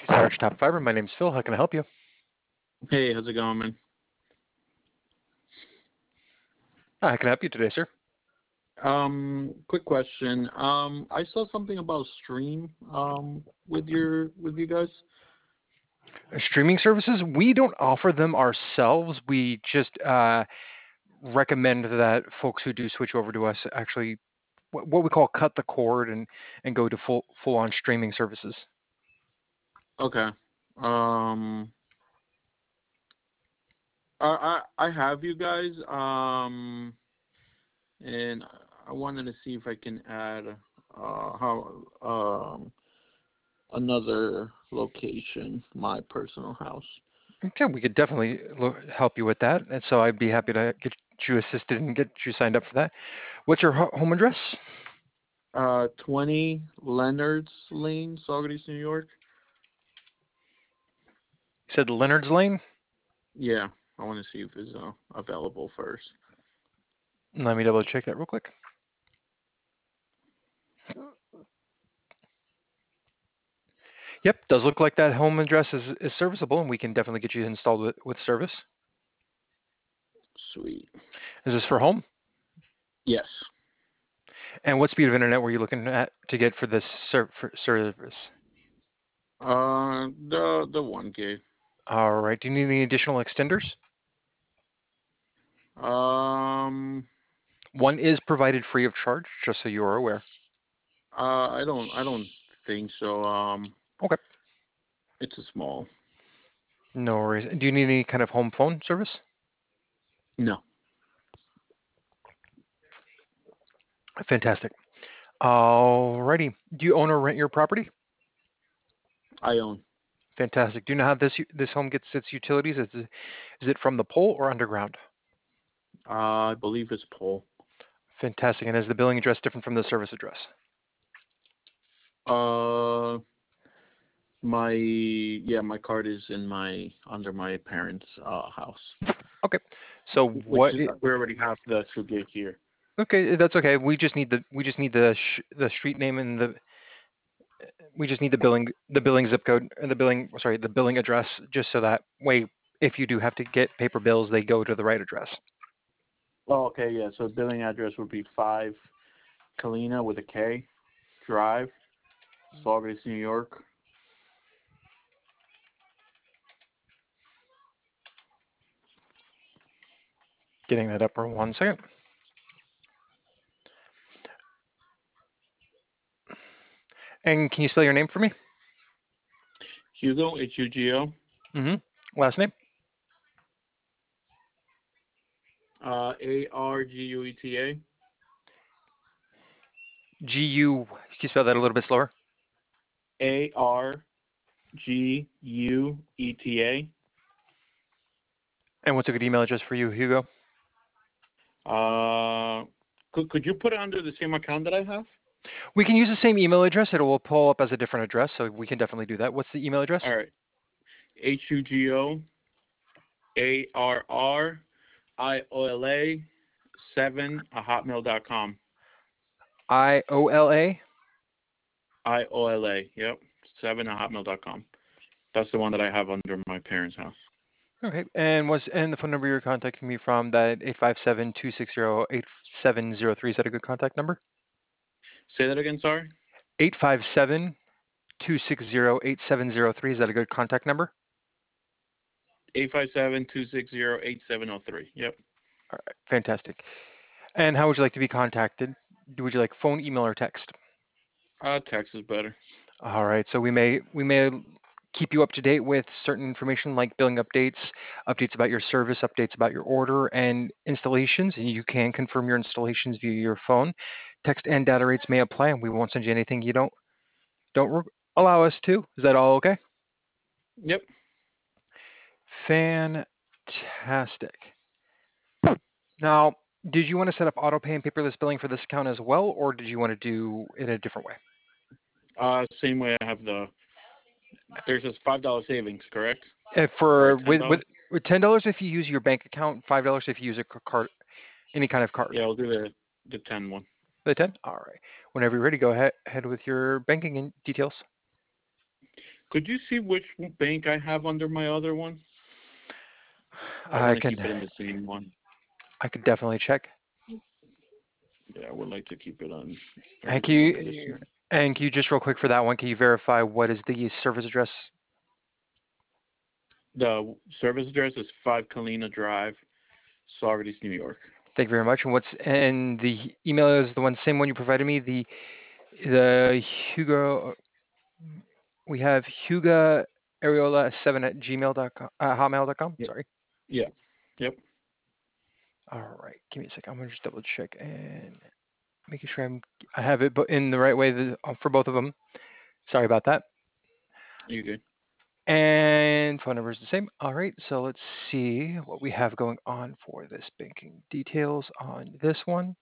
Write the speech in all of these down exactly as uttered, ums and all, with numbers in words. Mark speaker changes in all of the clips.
Speaker 1: to Sarge Top Fiber. My name's Phil. How can I help you?
Speaker 2: Hey, how's it going, man?
Speaker 1: Ah, how can I help you today, sir?
Speaker 2: Um, quick question. Um, I saw something about Stream um with your with you guys.
Speaker 1: Streaming services, we don't offer them ourselves. We just uh, recommend that folks who do switch over to us actually what what we call cut the cord and and go to full full on streaming services.
Speaker 2: Okay. Um, I I, I have you guys. Um, and I wanted to see if I can add uh how um another location, my personal house.
Speaker 1: Okay, we could definitely lo- help you with that, and so I'd be happy to get you assisted and get you signed up for that. What's your ho- home address?
Speaker 2: Uh, twenty Leonard's Lane, Saugerties, New York.
Speaker 1: You said Leonard's Lane.
Speaker 2: Yeah, I want to see if it's uh, available first.
Speaker 1: Let me double check that real quick. Yep, does look like that home address is, is serviceable, and we can definitely get you installed with, with service.
Speaker 2: Sweet.
Speaker 1: Is this for home?
Speaker 2: Yes.
Speaker 1: And what speed of internet were you looking at to get for this ser- for service?
Speaker 2: Uh, the the one gig.
Speaker 1: All right. Do you need any additional extenders?
Speaker 2: Um,
Speaker 1: One is provided free of charge, just so you are aware.
Speaker 2: uh, I don't I don't think so. Um,
Speaker 1: Okay.
Speaker 2: it's a small.
Speaker 1: No worries. Do you need any kind of home phone service?
Speaker 2: No,
Speaker 1: Fantastic. All righty. Do you own or rent your property?
Speaker 2: I own.
Speaker 1: Fantastic. Do you know how this this home gets its utilities? Is it, is it from the pole or underground?
Speaker 2: Uh, I believe it's pole.
Speaker 1: Fantastic. And is the billing address different from the service address?
Speaker 2: Uh, my yeah, my card is in my under my parents' uh house,
Speaker 1: Okay. So
Speaker 2: which
Speaker 1: what?
Speaker 2: is, we already have the two gig here.
Speaker 1: Okay, that's okay. We just need the we just need the sh the street name and the we just need the billing the billing zip code and the billing sorry the billing address just so that way if you do have to get paper bills they go to the right address.
Speaker 2: Oh, okay, yeah. So billing address would be five Kalina with a K Drive, Saugerties, New York.
Speaker 1: Getting that up for one second. And can you spell your name for me?
Speaker 2: Hugo, H U G O.
Speaker 1: Mm-hmm. Last name?
Speaker 2: Uh, A R G U E T A.
Speaker 1: G U. Can you spell that a little bit slower?
Speaker 2: A R G U E T A.
Speaker 1: And what's a good email address for you, Hugo?
Speaker 2: Uh, could could you put it under the same account that I have?
Speaker 1: We can use the same email address. It will pull up as a different address, so we can definitely do that. What's the email address?
Speaker 2: All right. H U G O A R R I O L A seven at hotmail dot com.
Speaker 1: I O L A.
Speaker 2: I O L A. Yep. Seven at hotmail dot com. That's the one that I have under my parents' house.
Speaker 1: Okay. And what's and the phone number you're contacting me from? That eight five seven, two six zero, eight seven zero three. Is that a good contact number?
Speaker 2: Say that again. Sorry.
Speaker 1: Eight five seven, two six zero, eight seven zero three. Is that a good contact number?
Speaker 2: Eight five seven two six zero eight seven zero three. Yep.
Speaker 1: All right, fantastic. And how would you like to be contacted? Would you like phone, email, or text?
Speaker 2: Uh, text is better.
Speaker 1: All right, so we may we may keep you up to date with certain information like billing updates, updates about your service, updates about your order, and installations. And you can confirm your installations via your phone. Text and data rates may apply, and we won't send you anything you don't don't re- allow us to. Is that all okay?
Speaker 2: Yep.
Speaker 1: Fantastic. Now, did you want to set up auto pay and paperless billing for this account as well, or did you want to do it a different way?
Speaker 2: Uh, same way I have the. There's this five dollar savings, correct?
Speaker 1: Uh,
Speaker 2: Or
Speaker 1: for
Speaker 2: ten
Speaker 1: with
Speaker 2: dollars?
Speaker 1: with with ten dollars if you use your bank account, five dollars if you use a c- card, any kind of card.
Speaker 2: Yeah, I'll do the the ten one.
Speaker 1: The ten. All right. Whenever you're ready, go ahead ahead with your banking in- details.
Speaker 2: Could you see which bank I have under my other one? I
Speaker 1: I
Speaker 2: want to
Speaker 1: can,
Speaker 2: keep it in the same one.
Speaker 1: I could definitely check.
Speaker 2: Yeah, I would like to keep it on
Speaker 1: And can
Speaker 2: everything under the
Speaker 1: you,
Speaker 2: same.
Speaker 1: and can you just real quick for that one, can you verify what is the service address?
Speaker 2: The service address is five Kalina Drive, Saugerties, New York.
Speaker 1: Thank you very much. And what's and the email is the one same one you provided me. The the Hugo we have Huga Areola seven at gmail dot com uh, hotmail dot com.
Speaker 2: Yep.
Speaker 1: Sorry.
Speaker 2: Yeah. Yep.
Speaker 1: All right. Give me a second. I'm gonna just double check and making sure I'm I have it but in the right way the, uh, for both of them. Sorry about that.
Speaker 2: You good?
Speaker 1: And phone number is the same. All right. So let's see what we have going on for this banking details on this one.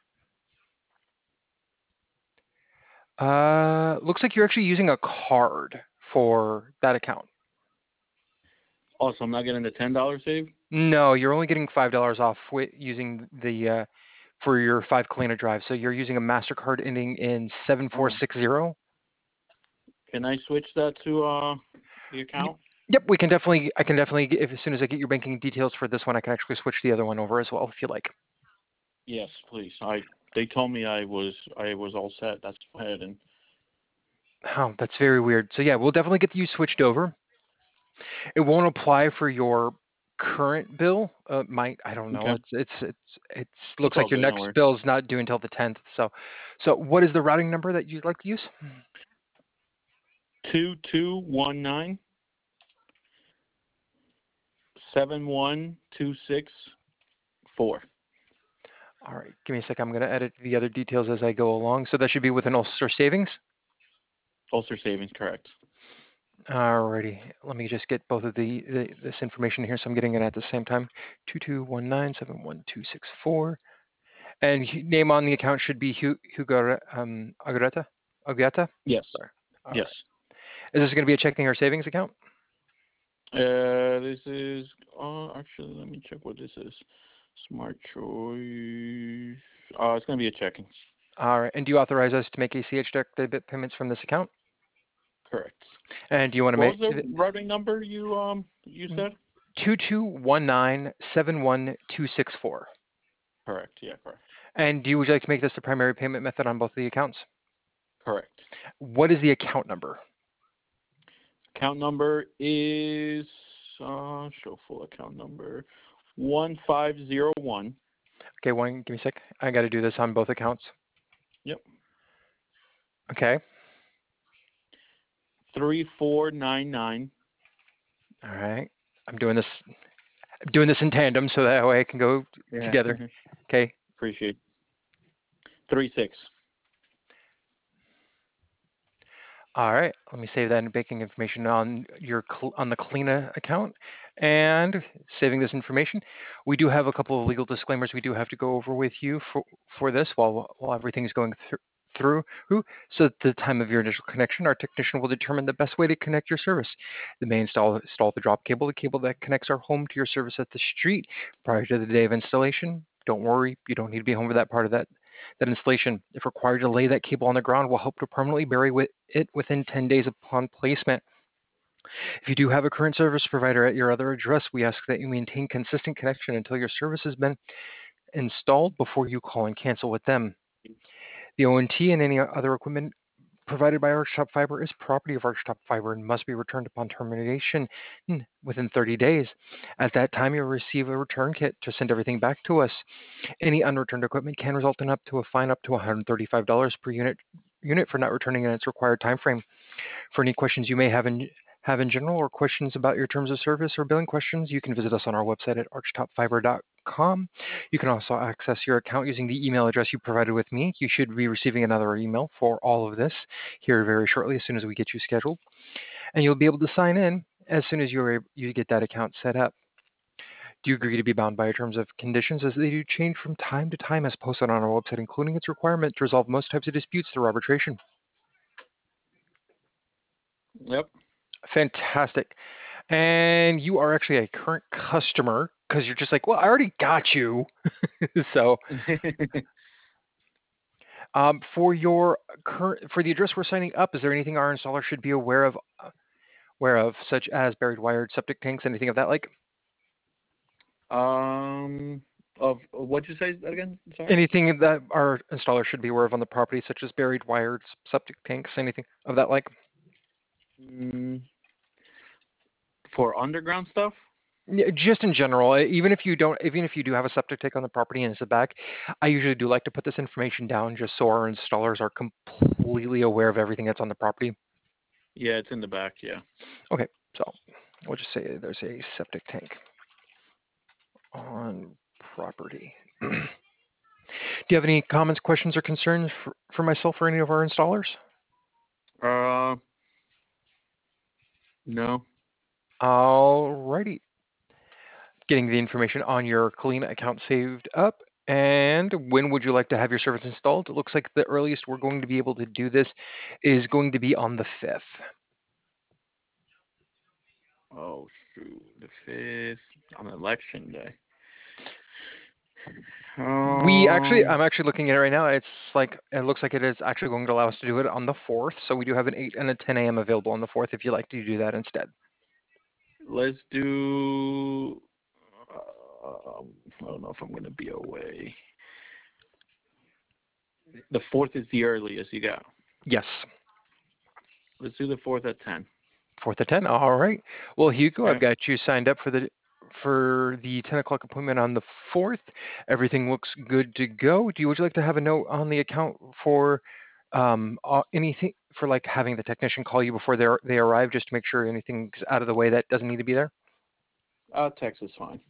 Speaker 1: Uh, looks like you're actually using a card for that account.
Speaker 2: Also, I'm not getting the ten dollar save.
Speaker 1: No, you're only getting five dollars off with using the uh, for your five Kalina Drive. So you're using a Mastercard ending in seven four
Speaker 2: Oh.
Speaker 1: six zero.
Speaker 2: Can I switch that to uh the account?
Speaker 1: Yep, we can definitely. I can definitely. If as soon as I get your banking details for this one, I can actually switch the other one over as well if you like.
Speaker 2: Yes, please. I they told me I was I was all set. That's go ahead and
Speaker 1: Oh, that's very weird. So yeah, we'll definitely get you switched over. It won't apply for your current bill. Uh, might I don't know.
Speaker 2: okay.
Speaker 1: It's it's it's it's
Speaker 2: It's
Speaker 1: looks
Speaker 2: all
Speaker 1: like your
Speaker 2: good. No
Speaker 1: next
Speaker 2: worries.
Speaker 1: bill is not due until the tenth. So, so what is the routing number that you'd like to use?
Speaker 2: Two two one nine seven one two six four.
Speaker 1: All right, give me a sec. I'm going to edit the other details as I go along. So that should be within Ulster Savings.
Speaker 2: Ulster Savings, correct.
Speaker 1: Alrighty, let me just get both of the, the this information here, so I'm getting it at the same time. Two two one nine seven one two six four, and hu- name on the account should be Hu- Hugo um, Agreta. Agreta.
Speaker 2: Yes.
Speaker 1: Sorry. All
Speaker 2: Yes.
Speaker 1: right. Is this going to be a checking or savings account?
Speaker 2: Uh, this is. Uh, actually, let me check what this is. Smart choice. Uh, it's gonna be a checking.
Speaker 1: All right. And do you authorize us to make A C H direct debit payments from this account?
Speaker 2: Correct.
Speaker 1: And do you want to
Speaker 2: What was
Speaker 1: make
Speaker 2: the routing number you um you said?
Speaker 1: two two one nine seven one two six four?
Speaker 2: Correct. Yeah, correct.
Speaker 1: And do you would you like to make this the primary payment method on both of the accounts?
Speaker 2: Correct.
Speaker 1: What is the account number?
Speaker 2: Account number is uh show full account number one five zero one.
Speaker 1: Okay, one. Give me a sec. I got to do this on both accounts.
Speaker 2: Yep.
Speaker 1: Okay.
Speaker 2: Three four nine nine.
Speaker 1: All right. I'm doing this. I'm doing this in tandem so that way I can go
Speaker 2: Yeah.
Speaker 1: together. Okay.
Speaker 2: Appreciate. Three six.
Speaker 1: All right. Let me save that in banking information on your cl- on the Kalina account and saving this information. We do have a couple of legal disclaimers we do have to go over with you for for this while while everything's going through. Through so at the time of your initial connection, our technician will determine the best way to connect your service. They may install install the drop cable, the cable that connects our home to your service at the street prior to the day of installation. Don't worry, you don't need to be home for that part of that that installation. If required to lay that cable on the ground, we'll help to permanently bury with it within ten days upon placement. If you do have a current service provider at your other address, we ask that you maintain consistent connection until your service has been installed before you call and cancel with them. The O N T and any other equipment provided by Archtop Fiber is property of Archtop Fiber and must be returned upon termination within thirty days. At that time, you'll receive a return kit to send everything back to us. Any unreturned equipment can result in up to a fine up to one hundred thirty-five dollars per unit unit for not returning in its required time frame. For any questions you may have in have in general or questions about your terms of service or billing questions, you can visit us on our website at archtop fiber dot com. You can also access your account using the email address you provided with me. You should be receiving another email for all of this here very shortly as soon as we get you scheduled. And you'll be able to sign in as soon as you're able, you get that account set up. Do you agree to be bound by your terms of conditions as they do change from time to time as posted on our website, including its requirement to resolve most types of disputes through arbitration?
Speaker 2: Yep.
Speaker 1: Fantastic. And you are actually a current customer because you're just like, well, I already got you. So um, for your current for the address we're signing up, is there anything our installer should be aware of? aware of, such as buried wired septic tanks, anything of that like?
Speaker 2: Um, of what'd you say that again? Sorry.
Speaker 1: Anything that our installer should be aware of on the property, such as buried wired septic tanks, anything of that like?
Speaker 2: Mm, for underground stuff?
Speaker 1: Yeah, just in general, e- even if you don't, even if you do have a septic tank on the property and it's a back, I usually do like to put this information down just so our installers are completely aware of everything that's on the property.
Speaker 2: Yeah, it's in the back. Yeah.
Speaker 1: Okay, so we'll just say there's a septic tank on property. Do you have any comments, questions, or concerns for, for myself or any of our installers?
Speaker 2: Uh, no.
Speaker 1: Alrighty. Getting the information on your Kalina account saved up. And when would you like to have your service installed? It looks like the earliest we're going to be able to do this is going to be on the fifth.
Speaker 2: Oh shoot, the fifth on election day.
Speaker 1: We actually,
Speaker 2: Um,
Speaker 1: I'm actually looking at it right now. It's like, it looks like it is actually going to allow us to do it on the fourth. So we do have an eight and a ten a m available on the fourth if you'd like to do that instead.
Speaker 2: let's do. Uh, I don't know if I'm gonna be away. The fourth is the earliest you got.
Speaker 1: Yes.
Speaker 2: Let's do the fourth at ten.
Speaker 1: Fourth at ten. All right. Well, Hugo, I've
Speaker 2: Okay.
Speaker 1: got you signed up for the for the ten o'clock appointment on the fourth. Everything looks good to go. Do you would you like to have a note on the account for um uh, anything for like having the technician call you before they they arrive just to make sure anything's out of the way that doesn't need to be there?
Speaker 2: Uh, text is fine.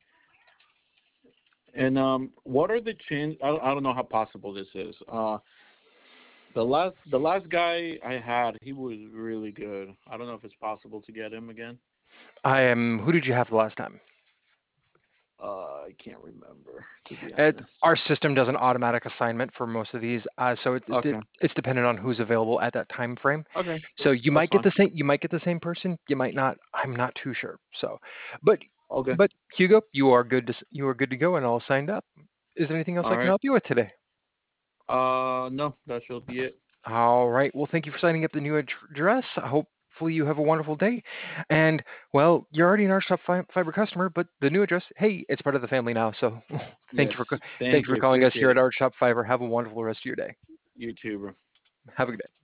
Speaker 2: And um, what are the chances? I, I don't know how possible this is. Uh, the last the last guy I had, he was really good. I don't know if it's possible to get him again.
Speaker 1: I am. Who did you have the last time?
Speaker 2: Uh, I can't remember, to be
Speaker 1: It,
Speaker 2: honest.
Speaker 1: our system does an automatic assignment for most of these, uh, so it, it,
Speaker 2: Okay.
Speaker 1: it's dependent on who's available at that time frame.
Speaker 2: Okay.
Speaker 1: So
Speaker 2: That's
Speaker 1: you
Speaker 2: that's
Speaker 1: might get
Speaker 2: fine.
Speaker 1: the same, you might get the same person, you might not. I'm not too sure. So, but
Speaker 2: Okay.
Speaker 1: but Hugo, you are good to s- you are good to go and all signed up. Is there anything else
Speaker 2: All
Speaker 1: I can
Speaker 2: right.
Speaker 1: help you with today?
Speaker 2: Uh, no, that should be it.
Speaker 1: All right. Well, thank you for signing up the new ad- address. Hopefully you have a wonderful day. And well, you're already an Arch Fi- Fiber customer, but the new address, hey, it's part of the family now. So thank
Speaker 2: Yes.
Speaker 1: you for co- thank
Speaker 2: Thank
Speaker 1: you for
Speaker 2: you.
Speaker 1: calling us here
Speaker 2: Appreciate
Speaker 1: at
Speaker 2: it.
Speaker 1: Arch Fiber. Have a wonderful rest of your day.
Speaker 2: You too, bro.
Speaker 1: Have a good day.